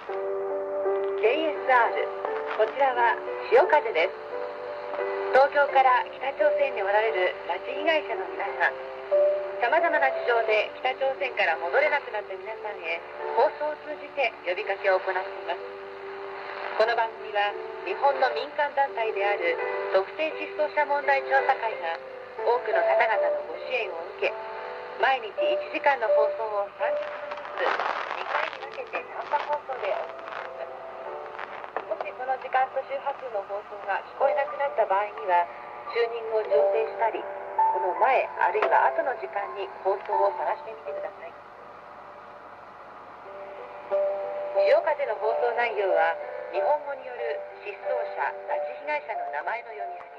JSR、こちらは潮風です。東京から北朝鮮におられる拉致被害者の皆さん、さまざまな事情で北朝鮮から戻れなくなった皆さんへ放送を通じて呼びかけを行っています。この番組は日本の民間団体である特定失踪者問題調査会が多くの方々のご支援を受け、毎日1時間の放送を30分ずつ2回に分けて短波放送でお送りします。もしその時間と周波数の放送が聞こえなくなった場合には、チューニングを調整したり、この前あるいは後の時間に放送を探してみてください。潮風の放送内容は日本語による失踪者、拉致被害者の名前の読み上げ、